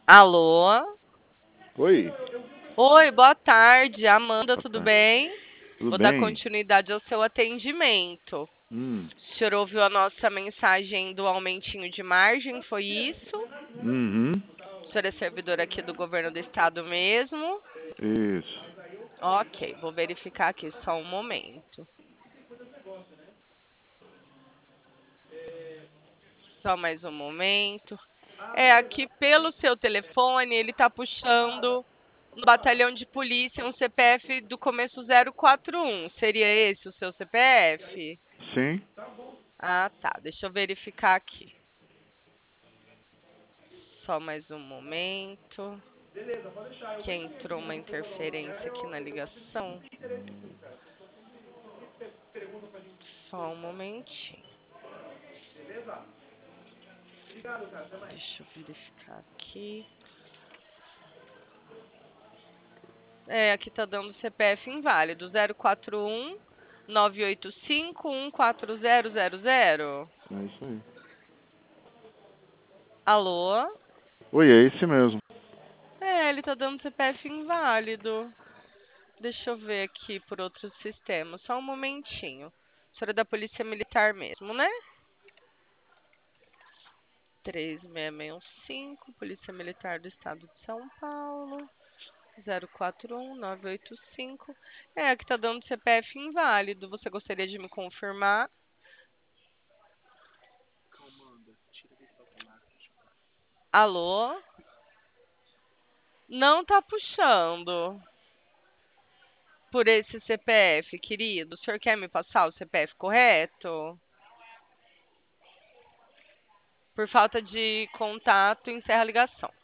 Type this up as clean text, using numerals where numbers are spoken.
Alô? Oi, Oi, boa tarde. Amanda, boa tudo tarde. bem? Tudo Vou dar bem? continuidade ao seu atendimento. Hum, O senhor ouviu a nossa mensagem do aumentinho de margem, foi isso? uhum, O senhor é servidor aqui do governo do estado mesmo? isso. Ok, vou verificar aqui só um momento. Só mais um momento. Aqui pelo seu telefone, ele está puxando no batalhão de polícia um CPF do começo 041. Seria esse o seu CPF? Sim? Ah, tá. Deixa eu verificar aqui. Só mais um momento. Que entrou uma interferência aqui na ligação. Só um momentinho. Deixa eu verificar aqui. Aqui tá dando CPF inválido. 041 985 14000. É isso aí. Alô? Oi, é esse mesmo. Ele tá dando CPF inválido. Deixa eu ver aqui por outro sistema. Só um momentinho. A senhora é da Polícia Militar mesmo, né? 36615, Polícia Militar do Estado de São Paulo. 041 985. Aqui tá dando CPF inválido. Você gostaria de me confirmar? Alô? Não tá puxando por esse CPF, querido. O senhor quer me passar o CPF correto? Por falta de contato, encerra a ligação.